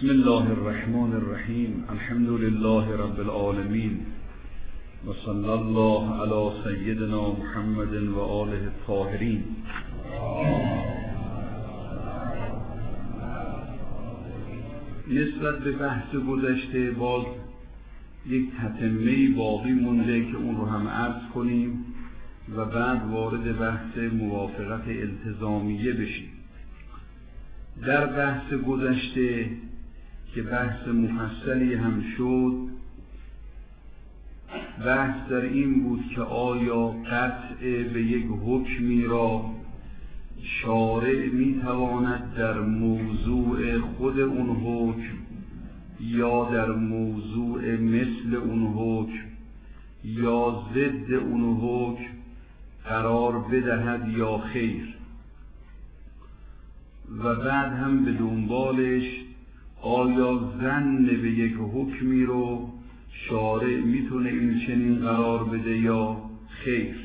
بسم الله الرحمن الرحیم. الحمد لله رب العالمین و صلی الله علی سیدنا محمد و آله الطاهرین. نسبت به بحث گذشته باز یک تتمه‌ای باقی مونده که اون رو هم عرض کنیم و بعد وارد بحث موافقت التزامیه بشیم. در بحث گذشته که بحث مفصلی هم شد، بحث در این بود که آیا قطع به یک حکمی را شارع میتواند در موضوع خود اون حکم یا در موضوع مثل اون حکم یا ضد اون حکم قرار بدهد یا خیر، و بعد هم به دنبالش آیا ظن به یک حکمی رو شارع میتونه این چنین قرار بده یا خیر.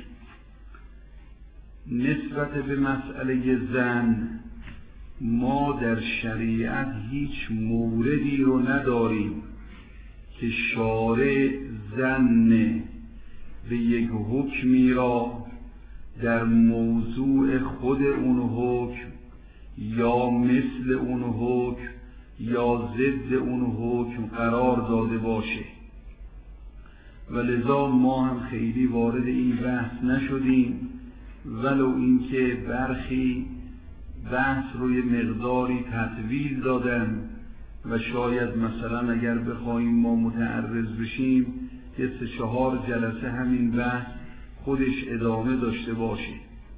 نسبت به مسئله ظن ما در شریعت هیچ موردی رو نداریم که شارع ظن به یک حکمی را در موضوع خود اون حکم یا مثل اون حکم یا ضد اون حکم قرار داده باشه، و لذا ما هم خیلی وارد این بحث نشدیم، ولو اینکه برخی بحث روی مقداری تطویل دادن و شاید مثلا اگر بخوایم ما متعرض بشیم که 3-4 جلسه همین بحث خودش ادامه داشته باشه.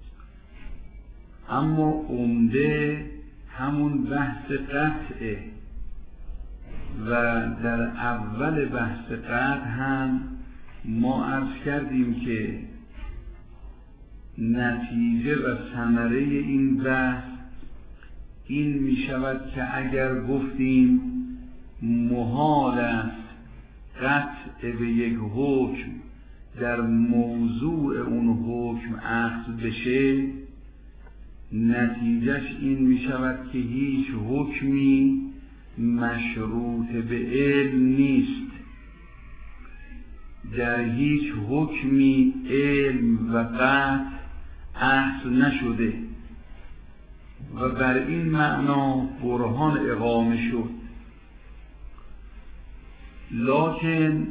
اما عمده همون بحث قطعه و در اول بحث قطع هم ما عرض کردیم که نتیجه و ثمره این بحث این می شود که اگر گفتیم محال است قطع به یک حکم در موضوع اون حکم اخذ بشه، نتیجهش این می شود که هیچ حکمی مشروط به علم نیست، در هیچ حکمی علم و قطع اخذ نشده و بر این معنا برهان اقامه شد. لکن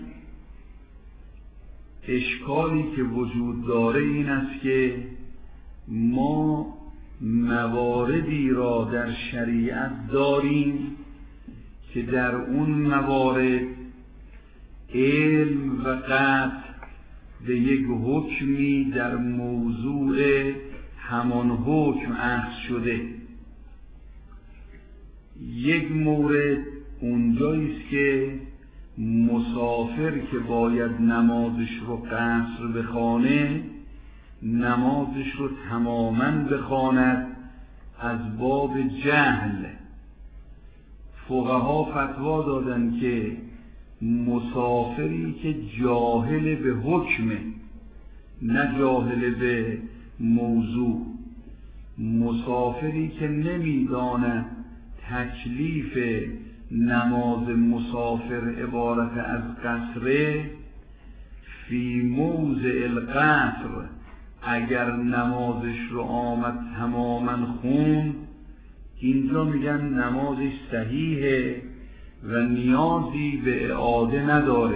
اشکالی که وجود داره این است که ما مواردی را در شریعت داریم که در اون موارد علم و قطع به یک حکمی در موضوع همان حکم اخذ شده. یک مورد اونجاییست که مسافر که باید نمازش رو قصر بخوانه، نمازش رو تماماً بخواند از باب جهل. فقها فتوا دادن که مسافری که جاهل به حکمه، نه جاهل به موضوع، مسافری که نمیداند تکلیف نماز مسافر عبارت از قصره، فی موضع القصر اگر نمازش رو آمد تماما خوند، اینجا میگن نمازش صحیحه و نیازی به اعاده نداره.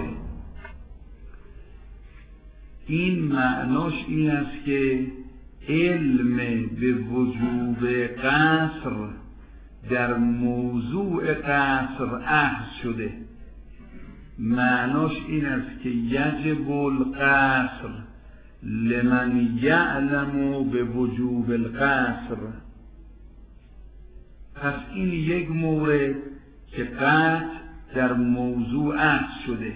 این معناش این است که علم به وجوب قصر در موضوع قصر اخذ شده. معناش این است که یجب القصر لمن یعلم به وجوب القصر. پس این یک مورد که قطع در موضوع اخذ شده.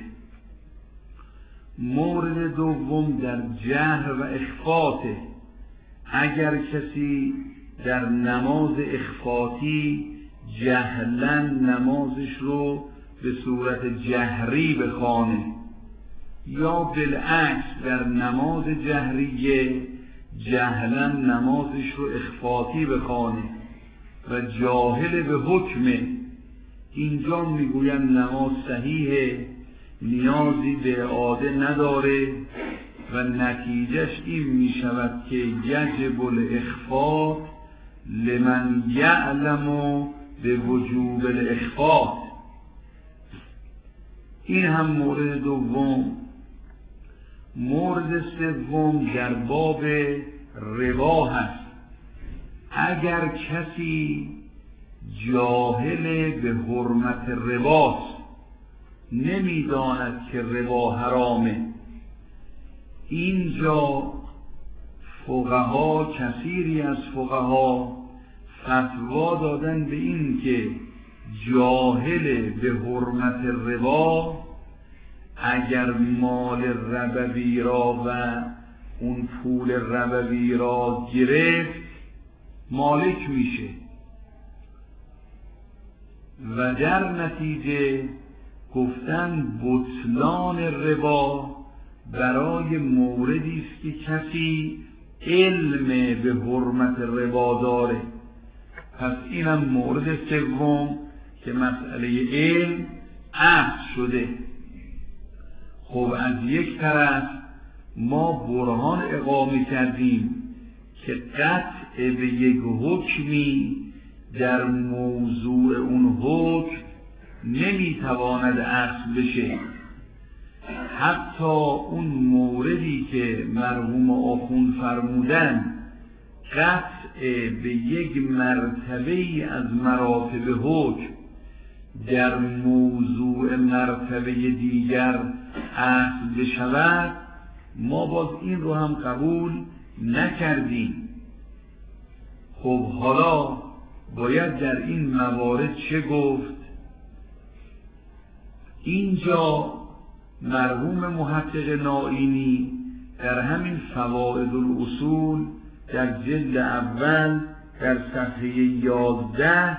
مورد دوم در جهر و اخفاته. اگر کسی در نماز اخفاتی جهلا نمازش رو به صورت جهری بخوانه، یا بالعکس در نماز جهریه جهلا نمازش رو اخفاتی بخوانه و جاهل به حکمه، اینجا میگویند نماز صحیحه، نیازی به اعاده نداره و نتیجهش این میشود که یجب الاخفاء لمن یعلم به وجوب الاخفاء. این هم مورد دوم. مورد سوم در باب ربا هست. اگر کسی جاهل به حرمت رباست، نمیداند که ربا حرامه، اینجا فقها، کثیری از فقها فتوا دادن به این که جاهل به حرمت ربا اگر مال ربوی را و اون پول ربوی را گرفت مالک میشه و در نتیجه گفتن بطلان ربا برای موردی است که کسی علم به حرمت ربا داره. پس اینم مورد سوم که مسئله علم عقد شده. خب از یک طرف ما برهان اقامه کردیم که قطع به یک حکمی در موضوع اون حکم نمیتواند اخذ بشه. حتی اون موردی که مرحوم آخوند فرمودن قطع به یک مرتبه از مراتب حکم در موضوع مرتبه دیگر اخذ بشود، ما باز این رو هم قبول نکردیم. خب حالا باید در این موارد چه گفت؟ اینجا مرحوم محقق نائینی در همین فوائد الاصول در جلد اول در صفحه 11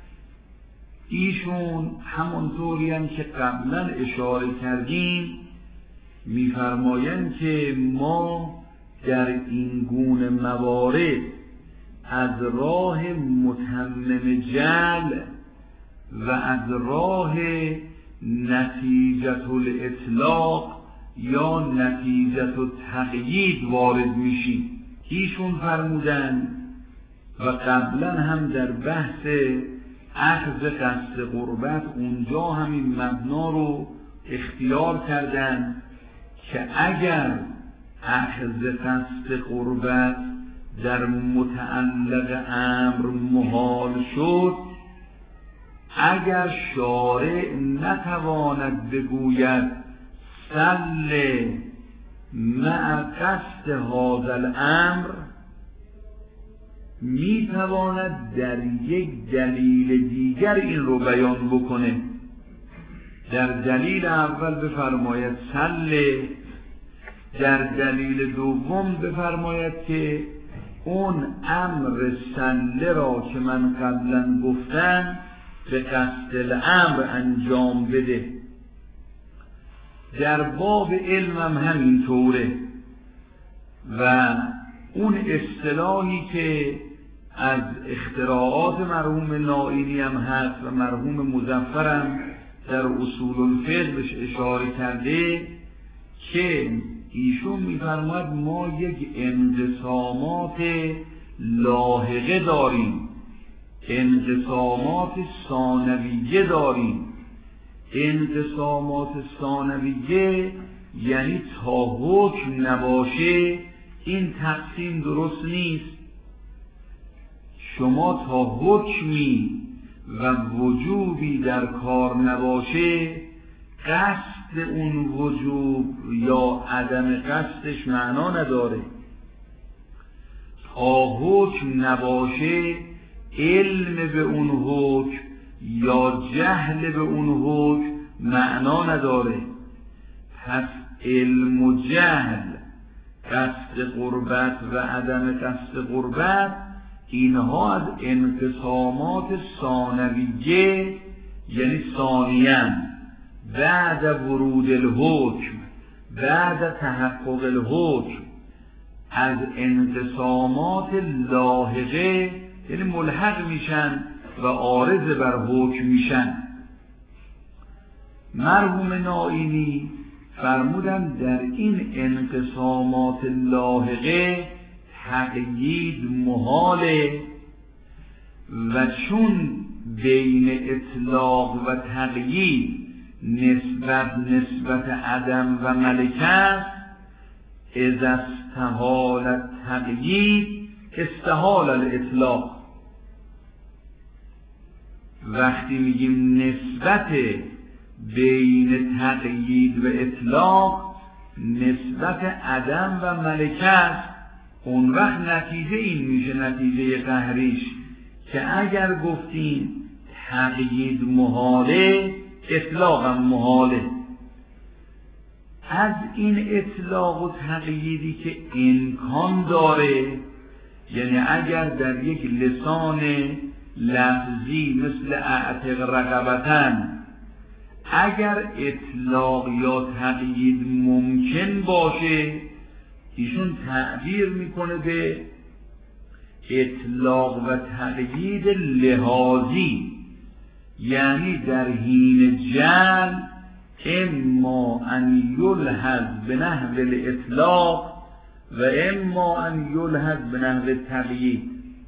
ایشون همونطوری هم که قبلا اشاره کردیم میفرمایند که ما در این گونه موارد از راه متمم جعل و از راه نتیجة الاطلاق یا نتیجة التقیید وارد میشیم. ایشون فرمودن و قبلا هم در بحث اخذ قصد قربت اونجا همین مبنا رو اختیار کردن که اگر اخذ قصد قربت در متعلق امر محال شد، اگر شارع نتواند بگوید سل مع قصد هذا الامر، میتواند در یک دلیل دیگر این رو بیان بکنه. در دلیل اول بفرماید سل، در دلیل دوم بفرماید که اون امر سله را که من قبلا گفتم به قصد الامر انجام بده. در باب علمم همین طوره و اون اصطلاحی که از اختراعات مرحوم نائینی هم هست و مرحوم مظفرم در اصول الفقه بهش اشاره کرده که ایشون میفرماید ما یک انقسامات لاحقه داریم، انقسامات ثانویه داریم. انقسامات ثانویه یعنی تا حکم نباشه این تقسیم درست نیست. شما تا حکمی و وجوبی در کار نباشه قصد اون وجوب یا عدم قصدش معنا نداره. تا حکم نباشه علم به اون حکم یا جهل به اون حکم معنا نداره. پس علم و جهل، قصد قربت و عدم قصد قربت، اینها از انقسامات ثانویه یعنی ثانیاً بعد ورود الحکم، بعد تحقق الحکم، از انقسامات لاحقه یعنی ملحق میشن و عارض بر حکم میشن. مرحوم نائینی فرمودن در این انقسامات لاحقه تقیید محاله و چون بین اطلاق و تقیید نسبت عدم و ملکه است، اذا استحال التقیید استحال الاطلاق. وقتی میگیم نسبت بین تقیید و اطلاق نسبت عدم و ملکه است، اون وقت نتیجه این میشه، نتیجه قهریش، که اگر گفتیم تقیید محاله اطلاق هم محاله. از این اطلاق و تقییدی که امکان داره، یعنی اگر در یک لسان لفظی مثل اعتق رقبتن اگر اطلاق یا تقیید ممکن باشه، ایشون تعبیر میکنه به اطلاق و تقیید لحاظی، یعنی در حین جمع اما ان یلحظ به نحو الاطلاق و اما ان یلحظ به نحو تقیید.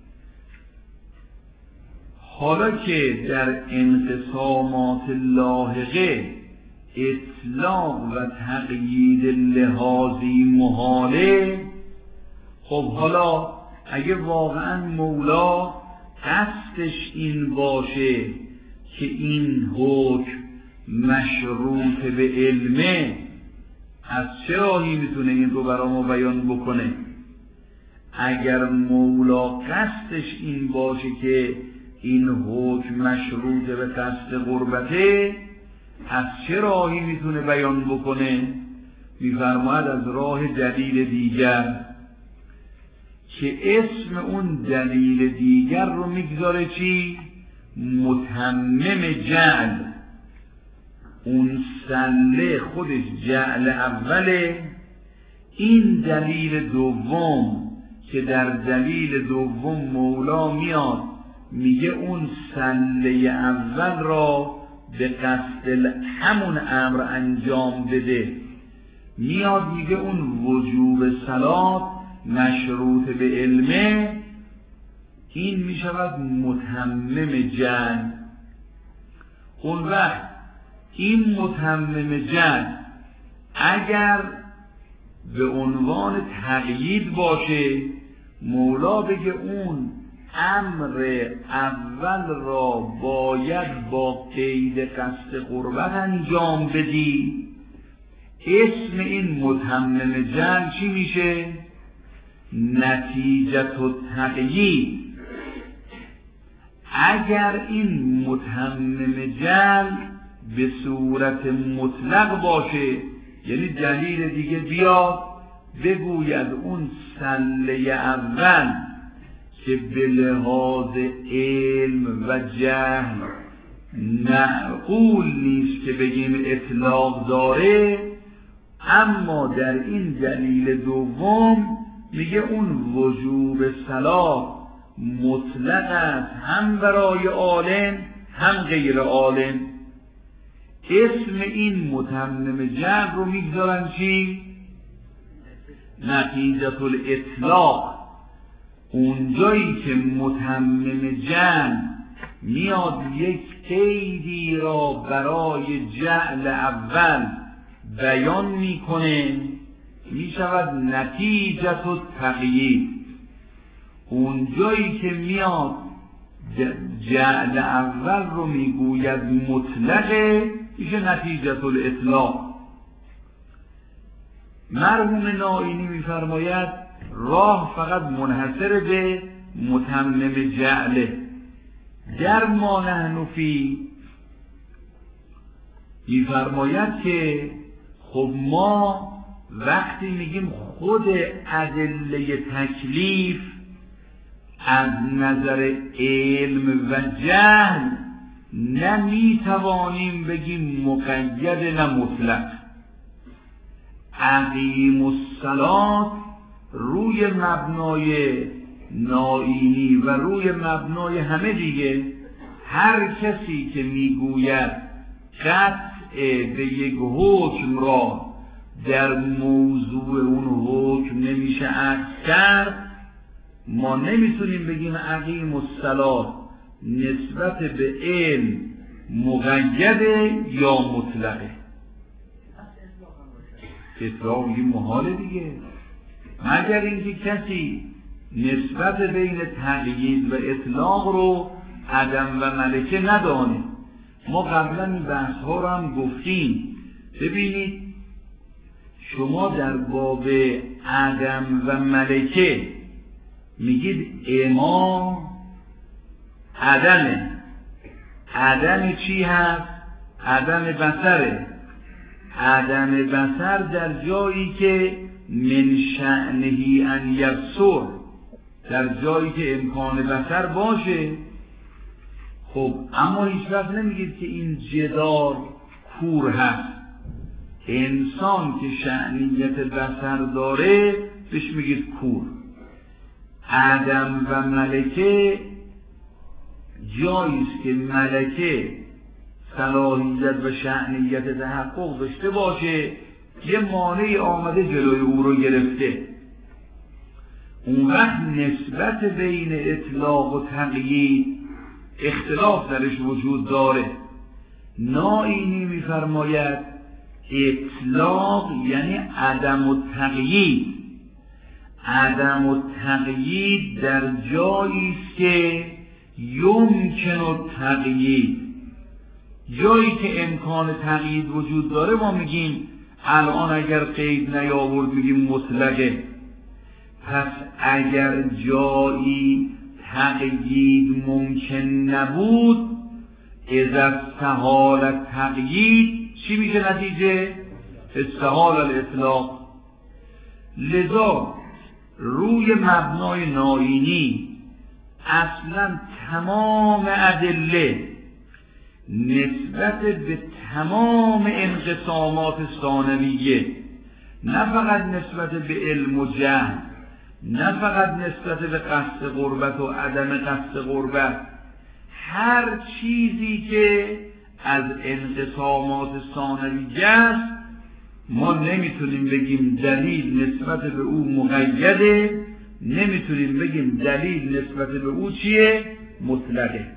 حالا که در انقسامات لاحقه اطلاق و تقیید لحاظی محاله، خب حالا اگه واقعا مولا قصدش این باشه که این حکم مشروط به علمه، از چه راهی میتونه این رو برای ما بیان بکنه؟ اگر مولا قصدش این باشه که این حکم مشروط به قصد قربته، از چه راهی میتونه بیان بکنه؟ میفرماید از راه دلیل دیگر، که اسم اون دلیل دیگر رو میگذاره چی؟ متمم جعل. اون سله خودش جعل اوله، این دلیل دوم که در دلیل دوم مولا میاد میگه اون سله اول را به قصد همون امر انجام بده، میاد میگه اون وجوب صلات مشروط به علمه، این میشود متمم جعل. اون وقت این متمم جعل اگر به عنوان تقیید باشه، مولا بگه اون امر اول را باید با قید قصد قربت انجام بدی، اسم این متمم جعل چی میشه؟ نتیجه التقیید. اگر این متمم جعل به صورت مطلق باشه، یعنی دلیل دیگه بیاد بگوید اون سله اول که به لحاظ علم و جهل معقول نیست که بگیم اطلاق داره، اما در این دلیل دوم میگه اون وجوب صلاح مطلق است، هم برای عالم هم غیر عالم. اسم این متمم جعل رو میگذارن چی؟ نتیجه الاطلاق. اونجایی که متمم جعل میاد یک قیدی را برای جعل اول بیان میکنه، میشود نتیجه التقیید. اونجایی که میاد جعل اول رو میگوید مطلقه، میشه نتیجه الاطلاق. مرحوم نائینی میفرماید راه فقط منحصر به متمم جعله. در ما نحن فی میفرماید که خب ما وقتی میگیم خود ادله تکلیف از نظر علم و جهل نمیتوانیم بگیم مقید نه مطلق. اقیم الصلاة روی مبنای نائینی و روی مبنای همه دیگه، هر کسی که میگوید قطع به یک حکم را در موضوع اون حکم نمیشه عکس کرد، ما نمیتونیم بگیم اقیم الصلاة نسبت به علم مقیده یا مطلقه. اطلاق میگیم محاله دیگه، مگر اینکه کسی نسبت بین تقیید و اطلاق رو عدم و ملکه ندانه. ما قبلا این بحث ها رو هم گفتیم. ببینید شما در باب عدم و ملکه میگید اما عدم چی هست؟ عدم بصره. عدم بصر در جایی که من شأنهی ان یبصر، در جایی که امکان بصر باشه. خب اما هیچ وقت نمیگید که این جدار کور هست. انسان که شأنیت بصر داره بهش میگید کور. عدم و ملکه جاییست که ملکه صلاحیت و شأنیت تحقق داشته باشه، یه مانعی آمده جلوی او رو گرفته. اون وقت نسبت بین اطلاق و تقیید اختلاف درش وجود داره. نائینی میفرماید اطلاق یعنی عدم التقیید. عدم التقیید در جایی است که یمکن التقیید، جایی که امکان تقیید وجود داره ما میگیم الان اگر قید نیاورد میگیم مطلقه. پس اگر جایی تقیید ممکن نبود، اذا استحال التقیید چی میشه نتیجه؟ استحال الاطلاق. لذا روی مبنای نائینی اصلا تمام ادله نسبت به تمام انقسامات ثانویه، نه فقط نسبت به علم و جهل، نه فقط نسبت به قصد قربت و عدم قصد قربت، هر چیزی که از انقسامات ثانویه است ما نمیتونیم بگیم دلیل نسبت به او مقیده، نمیتونیم بگیم دلیل نسبت به او چیه؟ مطلقه.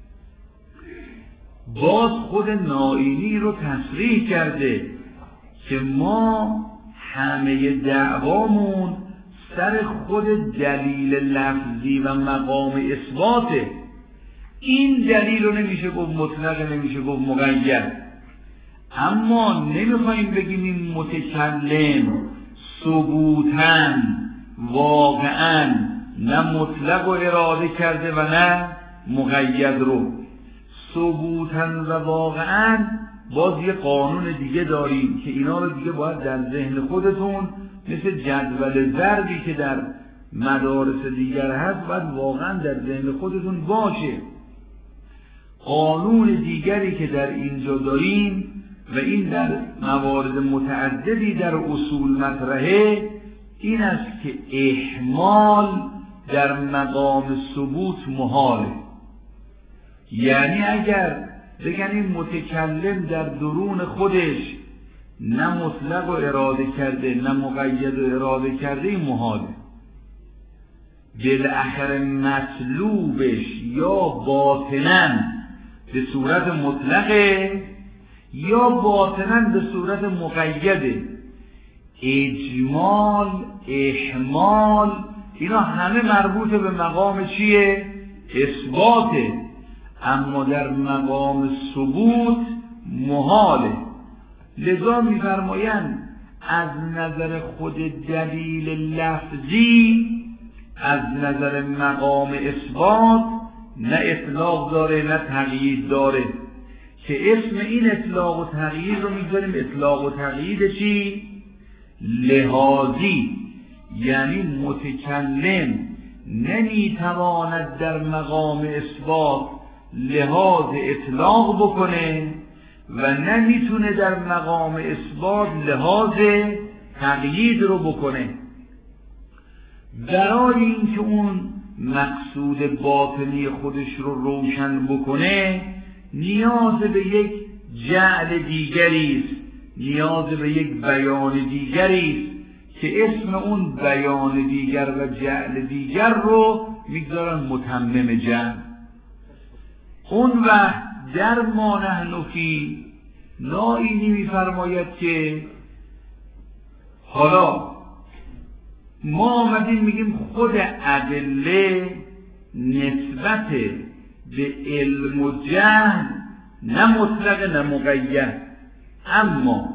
باز خود نائینی رو تصریح کرده که ما همه دعوامون سر خود دلیل لفظی و مقام اثباته. این دلیل رو نمیشه گفت مطلق، نمیشه گفت مقید. اما نمیخوایم بگیم این متکلم ثبوتاً واقعاً نه مطلق و اراده کرده و نه مقید رو. ثبوتاً و واقعاً باز یه قانون دیگه داریم که اینا رو دیگه باید در ذهن خودتون مثل جدول ضربی که در مدارس دیگر هست باید واقعاً در ذهن خودتون باشه. قانون دیگری که در اینجا داریم و این در موارد متعددی در اصول مطرحه، این است که احمال در مقام ثبوت محاله. یعنی اگر بگن این متکلم در درون خودش نه مطلق و اراده کرده نه مقید و اراده کرده، این محاله. بالاخره مطلوبش یا باطناً به صورت مطلقه یا باطناً به صورت مقیده. اجمال، احمال، اینا همه مربوط به مقام چیه؟ اثباته. اما در مقام ثبوت محاله. لذا می‌فرمایند از نظر خود دلیل لفظی، از نظر مقام اثبات نه اطلاق داره نه تقیید داره، که اسم این اطلاق و تقیید رو می‌ذاریم اطلاق و تقیید چی؟ لحاظی. یعنی متکلم نمیتواند در مقام اثبات لحاظ اطلاق بکنه و نمیتونه در مقام اثبات لحاظ تقیید رو بکنه. برای اینکه اون مقصود باطنی خودش رو روشن بکنه نیاز به یک جعل دیگری است، نیاز به یک بیان دیگری است که اسم اون بیان دیگر و جعل دیگر رو میگذارن متمم جمع. اون وقت در ما نحن فی نائینی میفرماید که حالا ما آمدیم میگیم خود ادله نسبت به علم و جهل نه مطلق نه مقید، اما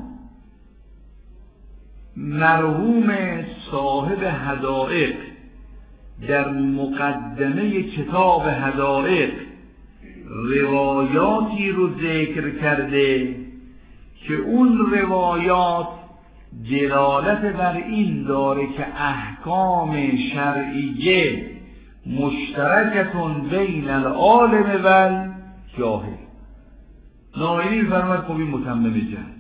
مرحوم صاحب حدائق در مقدمه کتاب حدائق روایاتی رو ذکر کرده که اون روایات دلالت بر این داره که احکام شرعیه مشترکتون بین العالم و الجاهل. نائینی فرماید خب این متمم جهل،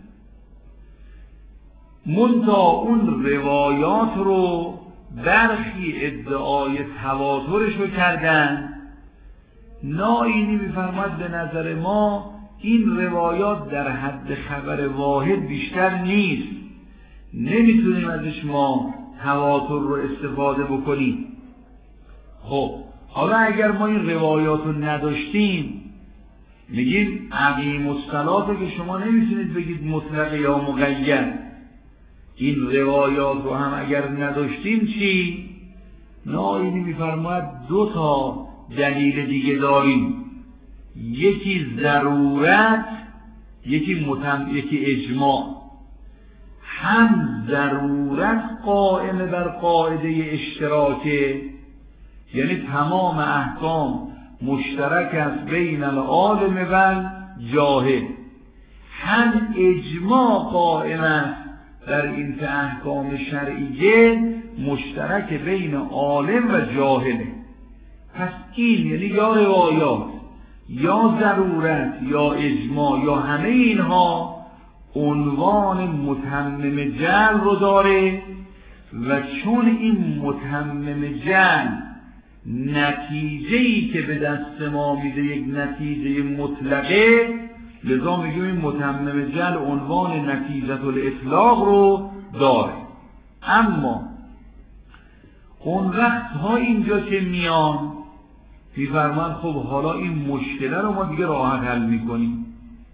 منتها اون روایات رو برخی ادعای تواترش رو کردن. نائینی میفرماید به نظر ما این روایات در حد خبر واحد بیشتر نیست، نمیتونیم ازش ما تواتر رو استفاده بکنیم. خب حالا اگر ما این روایات رو نداشتیم، میگیم عقیم الصلاة که شما نمیتونید بگید مطلق یا مقید. این روایات رو هم اگر نداشتیم چی؟ نائینی میفرماید دو تا دلیل دیگه داریم، یکی ضرورت، یکی اجماع. هم ضرورت قائم بر قاعده اشتراکه، یعنی تمام احکام مشترک است بین العالم و الجاهل، هم اجماع قائم است در این که احکام شرعیه مشترک بین عالم و جاهله. پس این یعنی یا روایات یا ضرورت یا اجماع یا همه اینها عنوان متمم جعل رو داره و چون این متمم جعل نتیجه‌ای که به دست ما میده یک نتیجه مطلقه، لذا میگیم این متمم جعل عنوان نتیجه الاطلاق رو داره. اما اون وقت ها اینجا که میان میفرمان خب حالا این مشکله رو ما دیگه راحت حل میکنیم.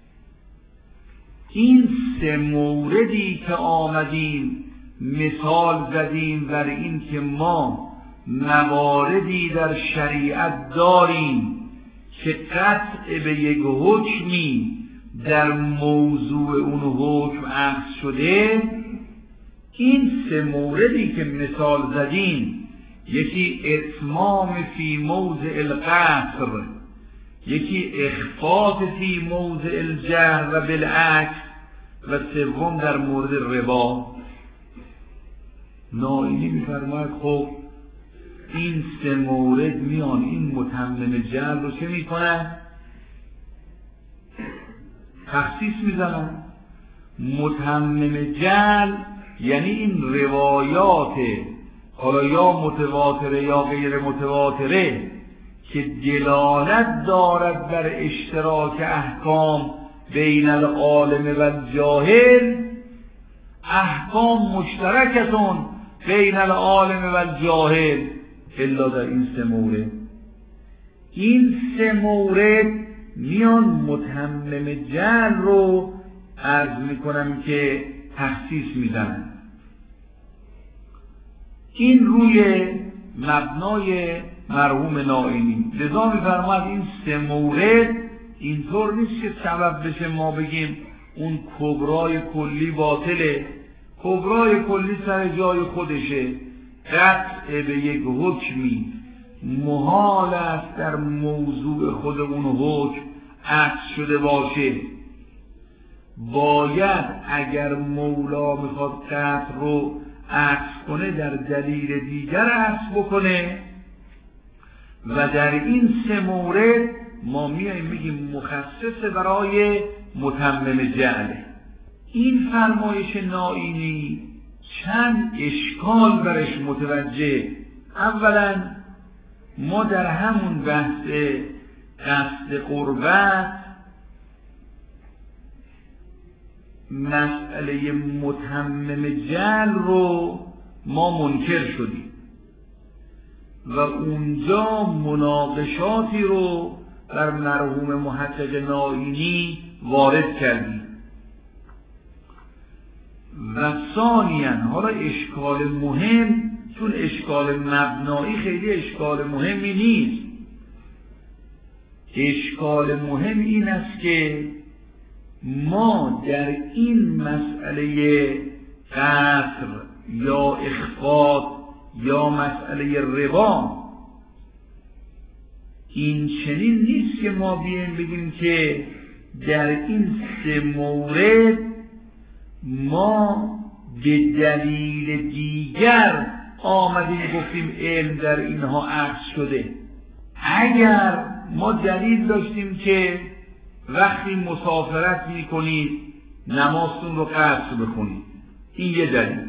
این سه موردی که آمدیم مثال زدیم بر این که ما مواردی در شریعت داریم که قطع به یک حکمی در موضوع اون حکم عکس شده. این سه موردی که مثال زدیم، یکی اتمام فی موضع القصر، یکی اخفاف فی موضع الجهر و بالعکس، و سوم در مورد ربا. نائینی میفرماید خب این سه مورد میان این متمم جعل رو چه میکنن؟ تخصیص میزنن. متمم جعل یعنی این روایات حالا یا متواتره یا غیر متواتره که دلالت دارد بر اشتراک احکام بین العالم و الجاهل، احکام مشترکتون بین العالم و الجاهل الا در این سه مورد. این سه مورد میان متمم جعل رو عرض میکنم که تخصیص میزنن. این روی مبنای مرحوم نائینی. لذا میفرماید این سه مورد اینطور نیست که سبب بشه ما بگیم اون کبرای کلی باطله. کبرای کلی سر جای خودشه، قطع به یک حکمی محال است در موضوع خود اون حکم عکس شده باشه. باید اگر مولا میخواد قطع رو عکس کنه در دلیل دیگر عکس بکنه. و در این سه مورد ما میایم میگیم مخصص برای متمم جعله. این فرمایش نائینی چند اشکال برش متوجه. اولا ما در همون بحث قصد قربت مسئله متمم جعل رو ما منکر شدیم و اونجا مناقشاتی رو بر مرحوم محقق نائینی وارد کردیم. و ثانیاً حالا اشکال مهم، چون اشکال مبنایی خیلی اشکال مهمی نیست، اشکال مهم این است که ما در این مسئله قصر یا اخفاض یا مسئله ربا این چنین نیست که ما بیایم بگیم که در این سه مورد ما به دلیل دیگر آمدیم گفتیم علم در اینها عکس شده. اگر ما دلیل داشتیم که وقتی مسافرت میکنید نمازتون رو قصر بخونید، این یه دلیل.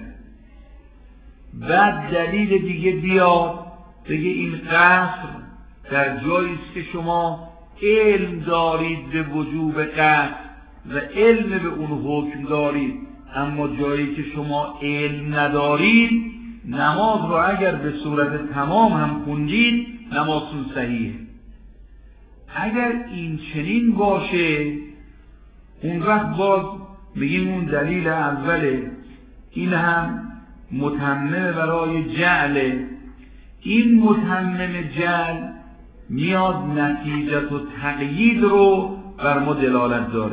بعد دلیل دیگه بیاد بگه این قصر در جایی است که شما علم دارید به وجوب قصر و علم به اون حکم دارید، اما جایی که شما علم ندارید نماز رو اگر به صورت تمام هم خوندید نمازتون صحیحه. اگر این چنین باشه اون وقت باز بگیم اون دلیل اوله این هم متمم برای جعل. این متمم جعل میاد نتیجت و تقیید رو بر ما دلالت داره.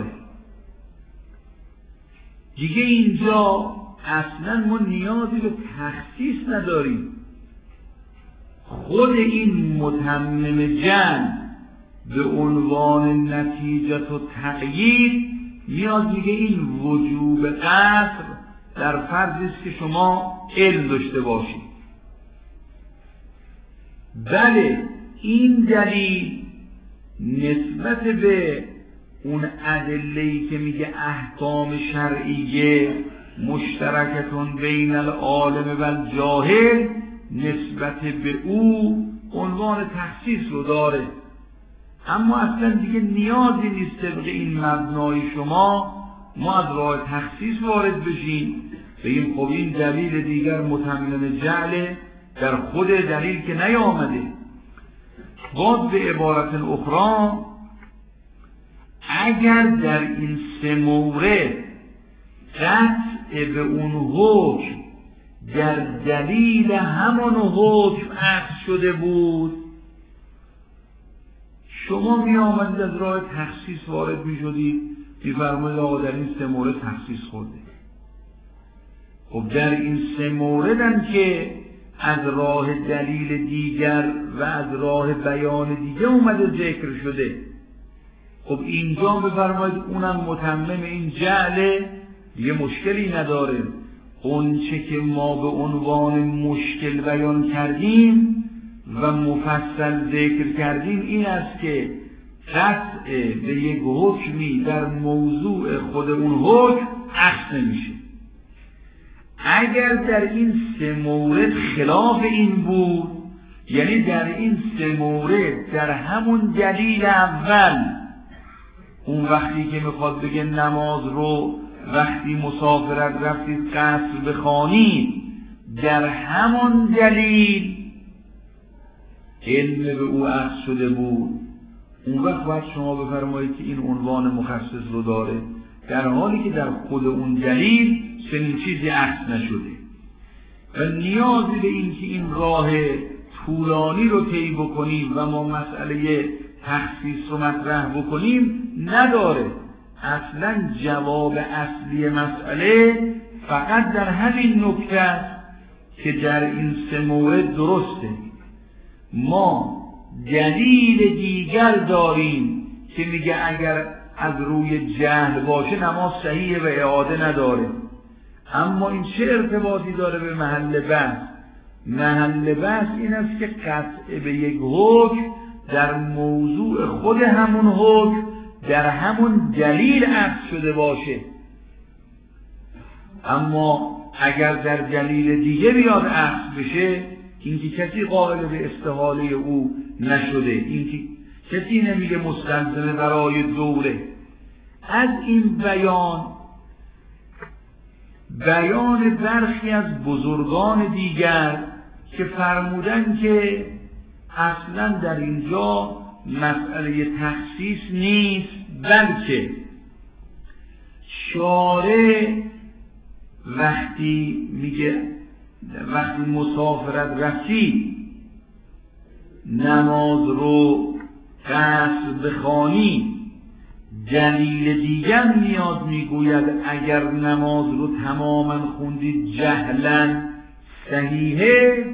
دیگه اینجا اصلا ما نیازی به تخصیص نداریم. خود این متمم جعل به عنوان نتیجت و تقیید میاد دیگه این وجوب قصر در فرض است که شما علم داشته باشید. بله این دلیل نسبت به اون ادله‌ای که میگه احکام شرعیه مشترکتون بین العالم و الجاهل نسبت به او عنوان تخصیص رو داره، اما اصلا دیگه نیازی نیست طبق این مبنای شما ما از راه تخصیص وارد بشیم بگیم خب این دلیل دیگر متمم جعله در خود دلیل که نیامده. باز به عبارت اخرى اگر در این سه مورد قطع به اون حکم در دلیل همان حکم عکس شده بود شما می آمدید از راه تخصیص وارد می شدید می‌فرمایید آقا در این سه مورد تخصیص خورده. خب در این سه موردن که از راه دلیل دیگر و از راه بیان دیگه اومده ذکر شده. خب اینجا بفرمایید اونم متمم این جعله دیگه مشکلی نداره. اون چه که ما به عنوان مشکل بیان کردیم و مفصل ذکر کردیم این است که قطع به یک حکمی در موضوع خود اون حکم عکس نمیشه. اگر در این سه مورد خلاف این بود، یعنی در این سه مورد در همون دلیل اول اون وقتی که میخواد بگه نماز رو وقتی مسافرت رفتید قصر بخوانید در همون دلیل علم به او عکس شده بود، اون وقت باید شما بفرمایید که این عنوان مخصص رو داره، در حالی که در خود اون دلیل چنین چیزی عکس نشده و نیازی به این که این راه طولانی رو طی بکنیم و ما مسئله تخصیص رو مطرح بکنیم نداره. اصلا جواب اصلی مسئله فقط در همین نکته است که در این سه مورد درسته. ما دلیل دیگر داریم که میگه اگر از روی جهل باشه نماز صحیحه و اعاده نداره، اما این چه ارتباطی داره به محل بحث؟ محل بحث این است که قطع به یک حکم در موضوع خود همون حکم در همون دلیل عکس شده باشه، اما اگر در دلیل دیگه بیاد عکس بشه اینکه کسی قائل به استحاله او نشده، اینکه کسی نمیگه مستلزمه برای دوره. از این بیان بیان برخی از بزرگان دیگر که فرمودن که اصلا در اینجا مسئله تخصیص نیست، بلکه شارع وقتی میگه وقتی مسافرت رفتی نماز رو قصر بخوانی، دلیل دیگر میاد میگوید اگر نماز رو تماما خوندید جهلا صحیحه.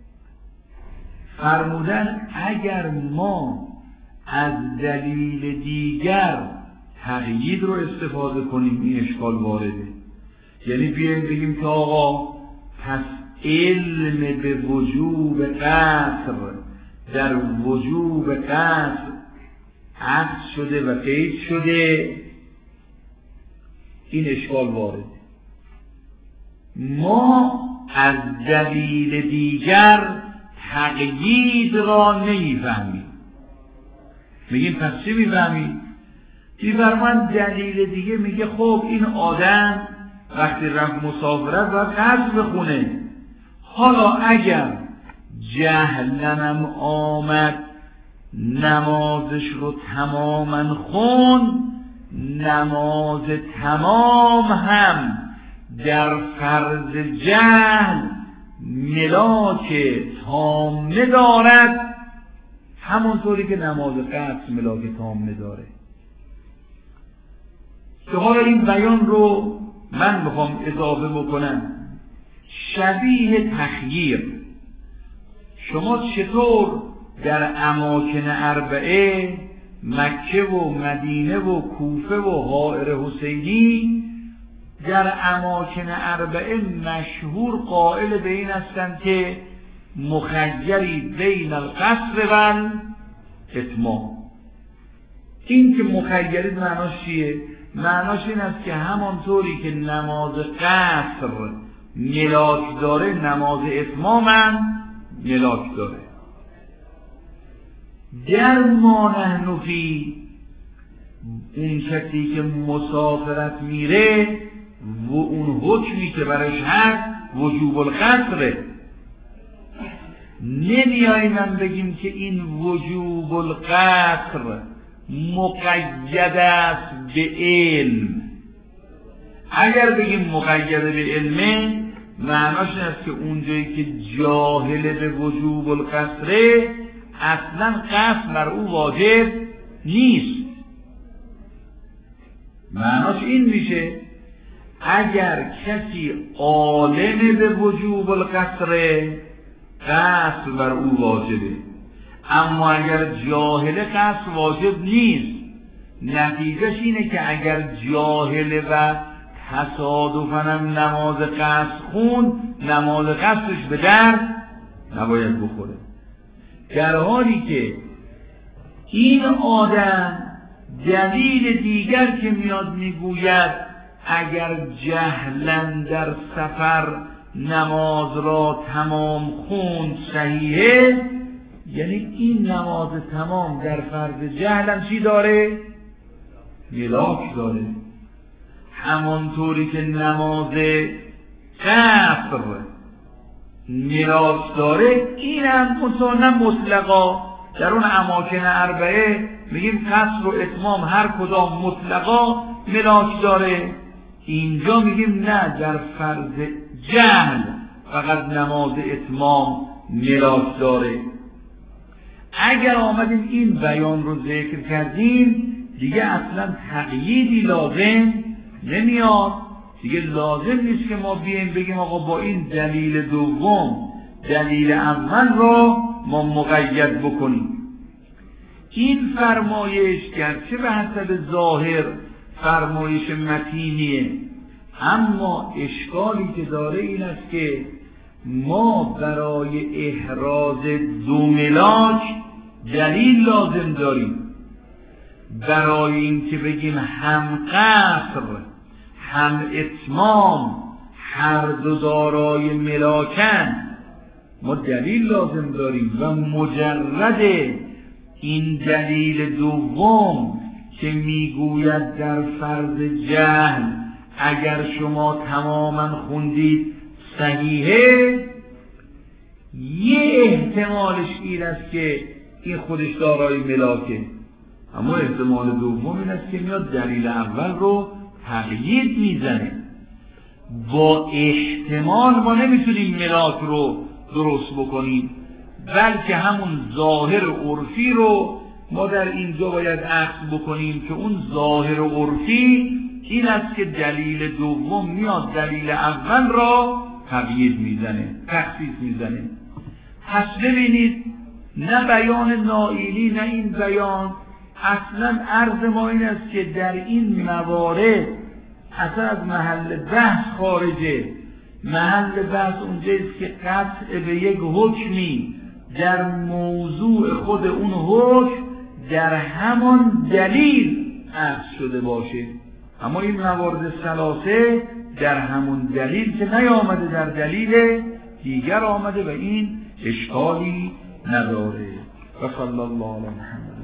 فرمودن اگر ما از دلیل دیگر تقیید رو استفاده کنیم این اشکال وارده. یعنی بیاییم بگیم که آقا پس علم به وجوب قصر در وجوب قصر عکس شده و قید شده، این اشکال وارده. ما از دلیل دیگر تقیید را نمیفهمیم. میگیم پس چی میفهمیم؟ میفرمان دلیل دیگه میگه خب این آدم وقتی رفت مسافرت باید قصر بخونه. حالا اگر جهلنم آمد نمازش رو تماما خون، نماز تمام هم در فرض جهل ملاک تامه دارد، همونطوری که نماز قصر ملاک تامه داره. که حالا این بیان رو من میخوام اضافه بکنم. شبیه تخییر شما چطور در اماکن اربعه مکه و مدینه و کوفه و حائر حسینی در اماکن اربعه مشهور قائل به این هستند که مخیری بین القصر و اتمام. این که مخیری معناش چیه؟ معناش این است که همانطوری که نماز قصر ملاک داره نماز اتمام هم ملاک داره. در ما نحن فی اون کسی که مسافرت میره و اون حکمی که برش هست وجوب القصره، نمیاییم من بگیم که این وجوب القصر مقید است به علم. اگر بگیم مقید به علمه معناش این است که اونجایی که جاهل به وجوب القصره اصلا قصر بر او واجب نیست. معناش این میشه اگر کسی عالم به وجوب القصره قصر بر او واجبه، اما اگر جاهل قصر واجب نیست. نتیجهش اینه که اگر جاهل و تصادفاً نماز قصر خون، نماز قصرش به درد نباید بخوره. در حالی که این آدم دلیل دیگر که میاد میگوید اگر جهلاً در سفر نماز را تمام خوند صحیحه، یعنی این نماز تمام در فرض جهلاً چی داره؟ ملاک داره. همانطوری که نماز قصر ملاک داره، این هم مثلا مطلقا در اون اماکن اربعه میگیم قصر و اتمام هر کدام مطلقا ملاک داره. اینجا میگیم نه، در فرض جهل فقط نماز اتمام ملاک داره. اگر آمدیم این بیان رو ذکر کردیم دیگه اصلا تقییدی لازم نمیاد. دیگه لازم نیست که ما بیایم بگیم آقا با این دلیل دوم دلیل اول را ما مقید بکنیم. این فرمایش گرچه به حسب ظاهر فرمایش متینیه، اما اشکالی که داره این است که ما برای احراز دو ملاک دلیل لازم داریم. برای این که بگیم هم قصر هم اتمام هر دو دارای ملاکن ما دلیل لازم داریم و مجرد این دلیل دوم که میگوید در فرض جهل اگر شما تماما خوندید صحیحه، یه احتمالش این است که این خودش دارای ملاکه، اما احتمال دوم این است که میاد دلیل اول رو تقیید میزنه. با احتمال ما نمیتونیم ملاک رو درست بکنیم، بلکه همون ظاهر عرفی رو ما در اینجا باید اخذ بکنیم که اون ظاهر عرفی این است که دلیل دوم میاد دلیل اول را تقیید میزنه، تخصیص میزنه. پس ببینید نه بیان نائیلی نه این بیان، اصلا عرض ما این است که در این موارد اصلا از محل بحث خارجه. محل بحث اونجاییست که قطع به یک حکمی در موضوع خود اون حکم در همان دلیل اخذ شده باشه، اما این موارد ثلاثه در همون دلیل که نیامده در دلیل دیگر آمده و این اشکالی نداره. و صلی الله علی محمد.